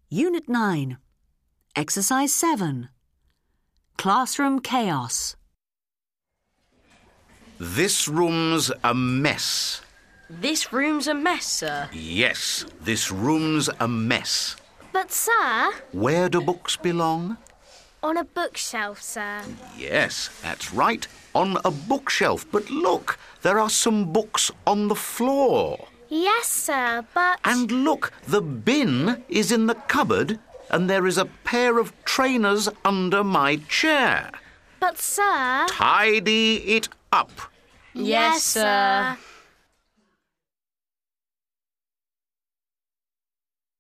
Unit 9. Exercise 7. Classroom chaos. This room's a mess. This room's a mess, sir. Yes, this room's a mess. But, sir, Where do books belong? on a bookshelf, sir. Yes, that's right, on a bookshelf. But look, there are some books on the floor. Yes, sir, but... And look, the bin is in the cupboard and there is a pair of trainers under my chair. But, sir... Tidy it up. Yes, sir.